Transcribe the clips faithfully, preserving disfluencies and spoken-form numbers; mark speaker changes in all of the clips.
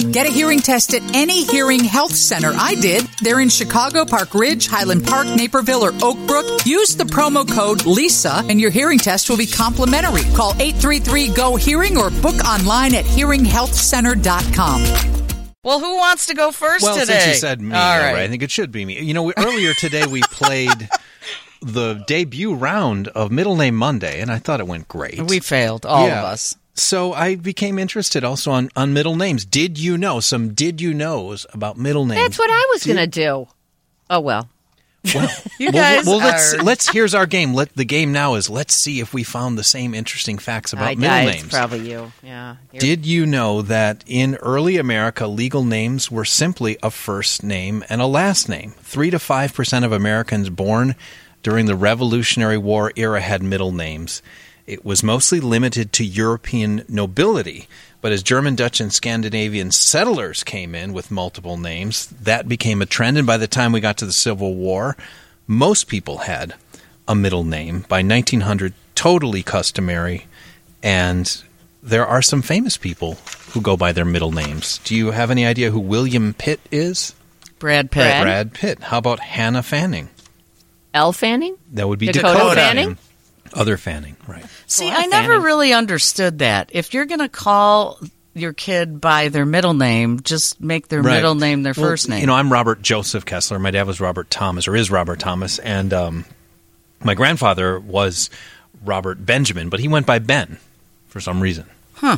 Speaker 1: Get a hearing test at any hearing health center. I did. They're in Chicago, Park Ridge, Highland Park, Naperville, or Oak Brook. Use the promo code LISA and your hearing test will be complimentary. Call eight three three, G O hearing or book online at hearing health center dot com.
Speaker 2: Well, who wants to go first
Speaker 3: well,
Speaker 2: today?
Speaker 3: Well, since you said me,
Speaker 2: all right.
Speaker 3: right, I think it should be me. You know, we, earlier today we played the debut round of Middle Name Monday, and I thought it went great.
Speaker 2: We failed, all
Speaker 3: yeah.
Speaker 2: of us.
Speaker 3: So I became interested also on, on middle names. Did you know? Some did you knows about middle names.
Speaker 4: That's what I was going to do. Oh, well.
Speaker 3: Well,
Speaker 2: you
Speaker 3: well,
Speaker 2: guys
Speaker 3: well,
Speaker 2: are...
Speaker 3: let's, let's, here's our game. Let, the game now is let's see if we found the same interesting facts about
Speaker 4: I,
Speaker 3: middle
Speaker 4: I,
Speaker 3: names.
Speaker 4: It's probably you. Yeah. You're...
Speaker 3: Did you know that in early America, legal names were simply a first name and a last name? Three to five percent of Americans born during the Revolutionary War era had middle names. It was mostly limited to European nobility. But as German, Dutch, and Scandinavian settlers came in with multiple names, that became a trend. And by the time we got to the Civil War, most people had a middle name. By nineteen hundred, totally customary. And there are some famous people who go by their middle names. Do you have any idea who William Pitt is?
Speaker 2: Brad Pitt.
Speaker 4: Brad?
Speaker 3: Brad Pitt. How about Hannah Fanning?
Speaker 4: Elle Fanning?
Speaker 3: That would be
Speaker 4: Dakota,
Speaker 3: Dakota
Speaker 4: Fanning?
Speaker 3: Other Fanning, right.
Speaker 2: See,
Speaker 4: Well,
Speaker 2: I never
Speaker 4: Fanning.
Speaker 2: really understood that. If you're going to call your kid by their middle name, just make their
Speaker 3: Right.
Speaker 2: middle name their
Speaker 3: Well,
Speaker 2: first name.
Speaker 3: You know, I'm Robert Joseph Kessler. My dad was Robert Thomas, or is Robert Thomas, and um, my grandfather was Robert Benjamin, but he went by Ben for some reason.
Speaker 2: Huh.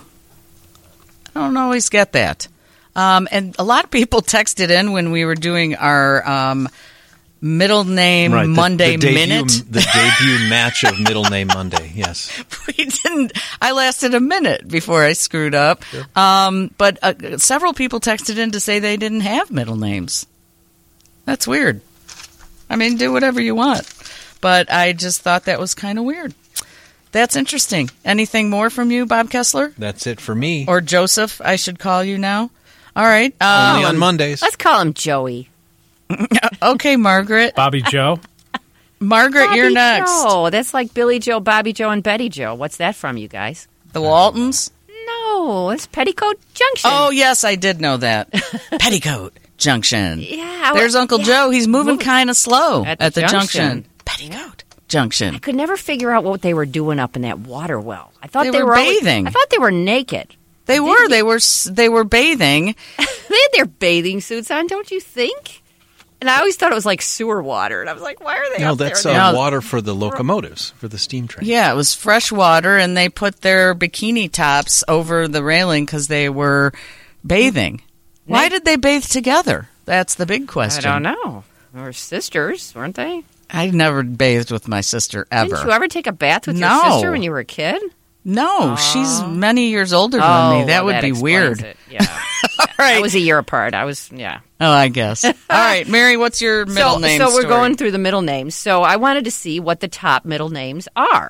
Speaker 2: I don't always get that. Um, and a lot of people texted in when we were doing our um, middle name
Speaker 3: Right, the-
Speaker 2: Monday
Speaker 3: the debut,
Speaker 2: minute.
Speaker 3: The debut match of Middle Name Monday, yes.
Speaker 2: We didn't. I lasted a minute before I screwed up. Um, but uh, several people texted in to say they didn't have middle names. That's weird. I mean, do whatever you want. But I just thought that was kind of weird. That's interesting. Anything more from you, Bob Kessler?
Speaker 3: That's it for me.
Speaker 2: Or Joseph, I should call you now. All right. Um,
Speaker 3: Only on Mondays.
Speaker 4: Let's call him Joey.
Speaker 2: okay, Margaret.
Speaker 5: Bobby Joe.
Speaker 2: Margaret,
Speaker 4: Bobby
Speaker 2: you're next.
Speaker 4: Joe. That's like Billy Joe, Bobby Joe, and Betty Joe. What's that from, you guys?
Speaker 2: The Waltons?
Speaker 4: No, it's Petticoat Junction.
Speaker 2: Oh, yes, I did know that. Petticoat Junction.
Speaker 4: Yeah.
Speaker 2: There's Uncle
Speaker 4: yeah.
Speaker 2: Joe. He's moving
Speaker 4: Moving-
Speaker 2: kind of slow
Speaker 4: At
Speaker 2: at
Speaker 4: the
Speaker 2: the,
Speaker 4: junction.
Speaker 2: junction. Petticoat Junction.
Speaker 4: I could never figure out what they were doing up in that water well. I thought
Speaker 2: They
Speaker 4: they,
Speaker 2: were
Speaker 4: always-
Speaker 2: bathing.
Speaker 4: I thought they were naked.
Speaker 2: They were. They were. s- They were bathing.
Speaker 4: They had their bathing suits on, don't you think? And I always thought it was like sewer water, and I was like, "Why are they
Speaker 3: No,
Speaker 4: up
Speaker 3: that's
Speaker 4: there?"
Speaker 3: uh,
Speaker 2: No.
Speaker 3: water for the locomotives, for the steam train.
Speaker 2: Yeah, it was fresh water, and they put their bikini tops over the railing because they were bathing. Why did they bathe together? That's the big
Speaker 4: I
Speaker 2: question.
Speaker 4: don't know. They were sisters, weren't they?
Speaker 2: I never bathed with my sister ever.
Speaker 4: Didn't you ever take a bath with
Speaker 2: No.
Speaker 4: your sister when you were a kid?
Speaker 2: No, she's many years older than
Speaker 4: oh,
Speaker 2: me. That
Speaker 4: well,
Speaker 2: would
Speaker 4: that
Speaker 2: be
Speaker 4: explains
Speaker 2: weird.
Speaker 4: it. Yeah.
Speaker 2: All right.
Speaker 4: I was a year apart. I was, yeah.
Speaker 2: Oh, I guess. All right, Mary, what's your middle
Speaker 4: so,
Speaker 2: name
Speaker 4: So we're
Speaker 2: story?
Speaker 4: going through the middle names. So I wanted to see what the top middle names are.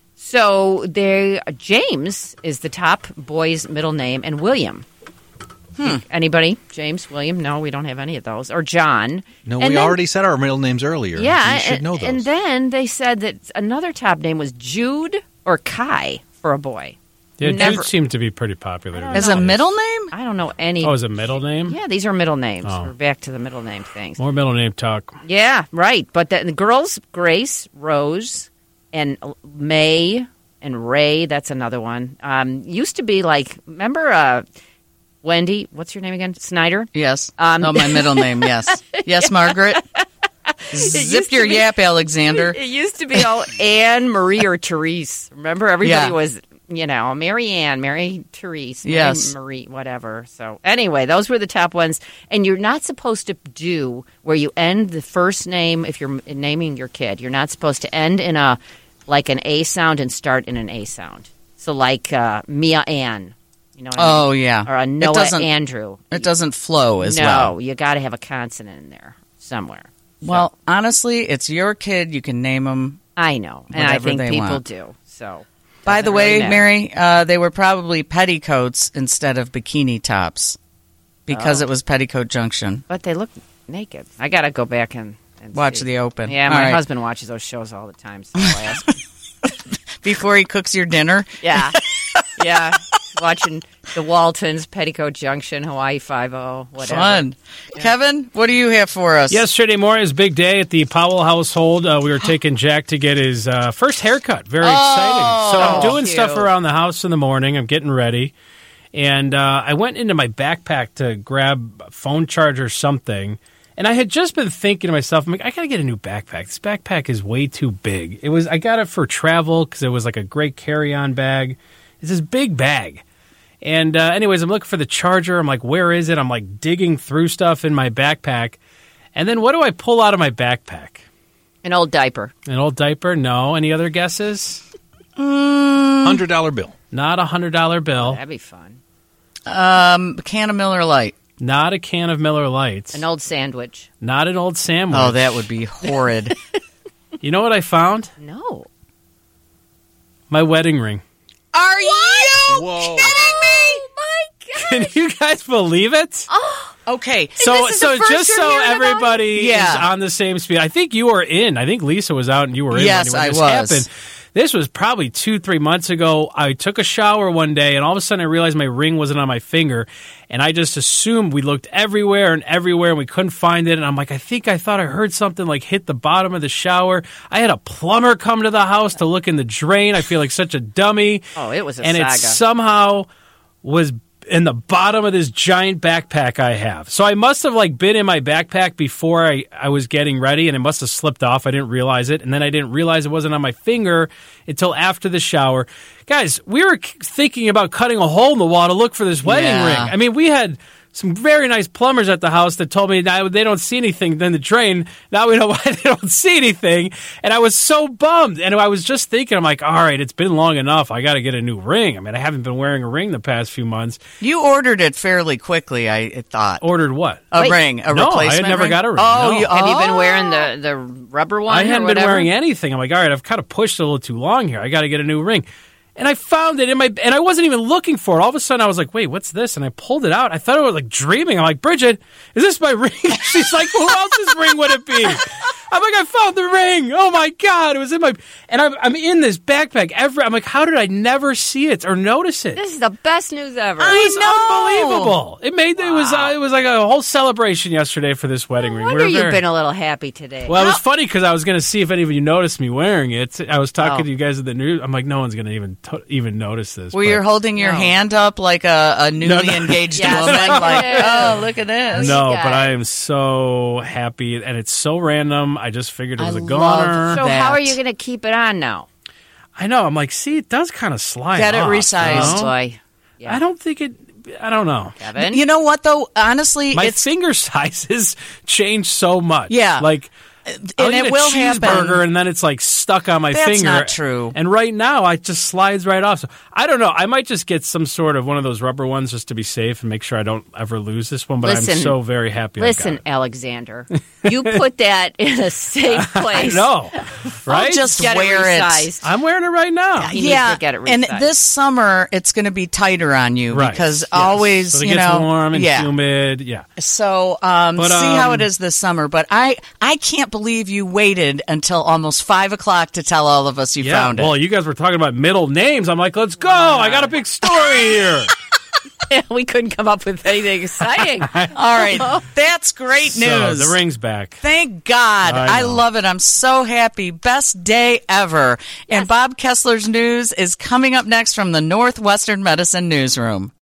Speaker 4: So they James is the top boy's middle name, and William.
Speaker 2: Hmm.
Speaker 4: Anybody? James, William? No, we don't have any of those. Or John.
Speaker 3: No,
Speaker 4: And
Speaker 3: we
Speaker 4: then-
Speaker 3: already said our middle names earlier.
Speaker 4: Yeah,
Speaker 3: You should
Speaker 4: and,
Speaker 3: know those.
Speaker 4: and then they said that another top name was Jude or Kai for a boy.
Speaker 5: Yeah,
Speaker 4: Never-
Speaker 5: Jude seemed to be pretty popular.
Speaker 2: As
Speaker 5: these
Speaker 2: a
Speaker 5: days.
Speaker 2: middle name?
Speaker 4: I don't know any.
Speaker 5: Oh, is it middle name?
Speaker 4: Yeah, these are middle names.
Speaker 5: Oh.
Speaker 4: We're back to the middle name things.
Speaker 5: More middle name talk.
Speaker 4: Yeah, right. But the, the girls, Grace, Rose, and May, and Ray, that's another one. Um, used to be like, remember uh, Wendy, what's your name again? Snyder?
Speaker 2: Yes.
Speaker 4: Um,
Speaker 2: oh, my middle name, yes. Yes, Margaret? Zip
Speaker 4: used to
Speaker 2: your
Speaker 4: be-
Speaker 2: yap, Alexander.
Speaker 4: It used to be all Anne, Marie, or Therese. Remember, everybody
Speaker 2: Yeah.
Speaker 4: was, you know, Mary Ann, Mary Therese, Mary
Speaker 2: Yes.
Speaker 4: Marie, whatever. So anyway, those were the top ones. And you're not supposed to do where you end the first name if you're naming your kid. You're not supposed to end in a like an A sound and start in an A sound. So like uh, Mia Ann, you know what I mean?
Speaker 2: Oh, yeah.
Speaker 4: Or a
Speaker 2: It
Speaker 4: Noah
Speaker 2: doesn't-
Speaker 4: Andrew.
Speaker 2: It doesn't flow as
Speaker 4: no,
Speaker 2: well.
Speaker 4: you got to have a consonant in there somewhere.
Speaker 2: Well, honestly, it's your kid. You can name them.
Speaker 4: I know, and I
Speaker 2: Whatever
Speaker 4: think
Speaker 2: they
Speaker 4: people
Speaker 2: want.
Speaker 4: do. So,
Speaker 2: By the
Speaker 4: doesn't
Speaker 2: way,
Speaker 4: really matter.
Speaker 2: Mary, uh, they were probably petticoats instead of bikini tops because
Speaker 4: Oh.
Speaker 2: it was Petticoat Junction.
Speaker 4: But they look naked. I got to go back and, and
Speaker 2: Watch
Speaker 4: see.
Speaker 2: the open.
Speaker 4: Yeah,
Speaker 2: All
Speaker 4: my
Speaker 2: right.
Speaker 4: husband watches those shows all the time. So I'll ask him.
Speaker 2: Before he cooks your dinner.
Speaker 4: Yeah, yeah. watching the Waltons, Petticoat Junction, Hawaii Five-O, whatever.
Speaker 2: Fun. Kevin, what do you have for us?
Speaker 5: Yesterday morning was a big day at the Powell household. Uh, we were taking Jack to get his uh, first haircut. Very exciting. So I'm doing
Speaker 4: cute.
Speaker 5: stuff around the house in the morning. I'm getting ready. And uh, I went into my backpack to grab a phone charger or something. And I had just been thinking to myself, I'm like, I got to get a new backpack. This backpack is way too big. It was I got it for travel because it was like a great carry-on bag. It's this big bag. And uh, anyways, I'm looking for the charger. I'm like, where is it? I'm like digging through stuff in my backpack. And then what do I pull out of my backpack?
Speaker 4: An old diaper.
Speaker 5: An old diaper? No. Any other guesses?
Speaker 3: one hundred dollar bill.
Speaker 5: Not a one hundred dollar bill.
Speaker 4: That'd be fun.
Speaker 2: Um, a can of Miller Lite.
Speaker 5: Not a can of Miller Lights.
Speaker 4: An old sandwich.
Speaker 5: Not an old sandwich.
Speaker 2: Oh, that would be horrid.
Speaker 5: You know what I found?
Speaker 4: No.
Speaker 5: My wedding ring.
Speaker 2: Are you
Speaker 3: Whoa.
Speaker 2: kidding me?
Speaker 4: Oh, my God.
Speaker 5: Can you guys believe it?
Speaker 2: Okay.
Speaker 5: So,
Speaker 4: this is the
Speaker 5: so
Speaker 4: first
Speaker 5: just
Speaker 4: you're
Speaker 5: so
Speaker 4: hearing about it?
Speaker 5: everybody
Speaker 2: Yeah.
Speaker 5: is on the same speed, I think you were in. I think Lisa was out and you were in
Speaker 2: Yes,
Speaker 5: when, when
Speaker 2: I
Speaker 5: this
Speaker 2: was.
Speaker 5: happened. This was probably two, three months ago. I took a shower one day, and all of a sudden I realized my ring wasn't on my finger, and I just assumed we looked everywhere and everywhere, and we couldn't find it. And I'm like, I think I thought I heard something like hit the bottom of the shower. I had a plumber come to the house to look in the drain. I feel like such a dummy.
Speaker 4: Oh, it was a
Speaker 5: and
Speaker 4: saga.
Speaker 5: it somehow was in the bottom of this giant backpack I have. So I must have like been in my backpack before I, I was getting ready, and it must have slipped off. I didn't realize it. And then I didn't realize it wasn't on my finger until after the shower. Guys, we were c- thinking about cutting a hole in the wall to look for this wedding
Speaker 2: Yeah.
Speaker 5: ring. I mean, we had some very nice plumbers at the house that told me now they don't see anything in the drain. Now we know why they don't see anything. And I was so bummed. And I was just thinking, I'm like, all right, it's been long enough. I got to get a new ring. I mean, I haven't been wearing a ring the past few months.
Speaker 2: You ordered it fairly quickly, I thought.
Speaker 5: Ordered what?
Speaker 2: A
Speaker 4: Wait.
Speaker 2: ring, a
Speaker 5: No, I had
Speaker 2: replacement
Speaker 5: never
Speaker 2: ring?
Speaker 5: got a ring,
Speaker 2: Oh,
Speaker 5: no.
Speaker 2: you,
Speaker 4: Have you been
Speaker 2: oh.
Speaker 4: wearing the, the rubber one?
Speaker 5: I
Speaker 4: or
Speaker 5: hadn't been
Speaker 4: whatever?
Speaker 5: wearing anything. I'm like, all right, I've kind of pushed a little too long here. I got to get a new ring. And I found it in my, and I wasn't even looking for it. All of a sudden, I was like, wait, what's this? And I pulled it out. I thought I was like dreaming. I'm like, Bridget, is this my ring? She's like, who else's ring would it be? I'm like, I found the ring. Oh my God. It was in my, and I'm, I'm in this backpack. Every, I'm like, how did I never see it or notice it?
Speaker 4: This is the best news ever.
Speaker 5: It was
Speaker 2: know.
Speaker 5: unbelievable. It made, it was, uh, it was like a whole celebration yesterday for this wedding
Speaker 4: I
Speaker 5: ring.
Speaker 4: wonder
Speaker 5: We were
Speaker 4: you've
Speaker 5: very-
Speaker 4: been a little happy today.
Speaker 5: Well, it was funny because I was going to see if any of you noticed me wearing it. I was talking
Speaker 4: Oh.
Speaker 5: to you guys at the news. I'm like, no one's going to even to- even notice this.
Speaker 2: Well,
Speaker 5: but-
Speaker 2: you're holding your
Speaker 4: No.
Speaker 2: hand up like a, a newly
Speaker 5: no.
Speaker 2: engaged
Speaker 4: Yes,
Speaker 2: woman.
Speaker 4: I
Speaker 2: Like,
Speaker 4: do.
Speaker 2: oh, look at this.
Speaker 5: no,
Speaker 4: you
Speaker 5: but I
Speaker 4: guys.
Speaker 5: am so happy, and it's so random. I just figured it was
Speaker 2: I
Speaker 5: a
Speaker 2: love
Speaker 5: goner.
Speaker 4: so
Speaker 2: that.
Speaker 4: how are you going to keep it on now?
Speaker 5: I know. I'm like, see, it does kind of slide.
Speaker 2: Get it
Speaker 5: off,
Speaker 2: resized.
Speaker 5: you
Speaker 4: Oh,
Speaker 5: know?
Speaker 4: boy. Yeah.
Speaker 5: I don't think it. I don't know.
Speaker 4: Kevin?
Speaker 2: You know what, though? Honestly,
Speaker 5: My
Speaker 2: it's
Speaker 5: finger sizes change so much.
Speaker 2: Yeah.
Speaker 5: like. I'll
Speaker 2: and
Speaker 5: eat
Speaker 2: it
Speaker 5: a
Speaker 2: will
Speaker 5: cheeseburger
Speaker 2: happen.
Speaker 5: and then it's like stuck on my
Speaker 2: That's
Speaker 5: finger.
Speaker 2: not true.
Speaker 5: And right now, it just slides right off. So I don't know. I might just get some sort of one of those rubber ones just to be safe and make sure I don't ever lose this one. But I'm
Speaker 4: Listen-
Speaker 5: so very happy. I
Speaker 4: Listen,
Speaker 5: got it.
Speaker 4: Alexander, you put that in a safe
Speaker 5: I
Speaker 4: place.
Speaker 5: know, right?
Speaker 2: just
Speaker 4: Get
Speaker 2: wear
Speaker 4: it
Speaker 2: it.
Speaker 4: resized.
Speaker 5: I'm wearing it right now.
Speaker 4: He needs
Speaker 2: yeah,
Speaker 4: to get it
Speaker 2: and
Speaker 4: resized.
Speaker 2: this summer it's going to be tighter on you
Speaker 5: Right.
Speaker 2: because
Speaker 5: Yes.
Speaker 2: always,
Speaker 5: so it
Speaker 2: you
Speaker 5: gets
Speaker 2: know,
Speaker 5: warm and
Speaker 2: yeah.
Speaker 5: humid. Yeah.
Speaker 2: So um,
Speaker 5: But,
Speaker 2: see how
Speaker 5: um,
Speaker 2: it is this summer. But I, I can't believe you waited until almost five o'clock to tell all of us you
Speaker 5: Yeah.
Speaker 2: found
Speaker 5: Well,
Speaker 2: it.
Speaker 5: you guys were talking about middle names. I'm like, let's go. I got a big story here.
Speaker 4: we couldn't come up with anything exciting.
Speaker 2: All right, that's great
Speaker 5: So,
Speaker 2: news.
Speaker 5: the ring's back.
Speaker 2: Thank God.
Speaker 5: I
Speaker 2: I,
Speaker 5: know.
Speaker 2: love it. I'm so happy. Best day ever. And Bob Kessler's news is coming up next from the Northwestern Medicine Newsroom.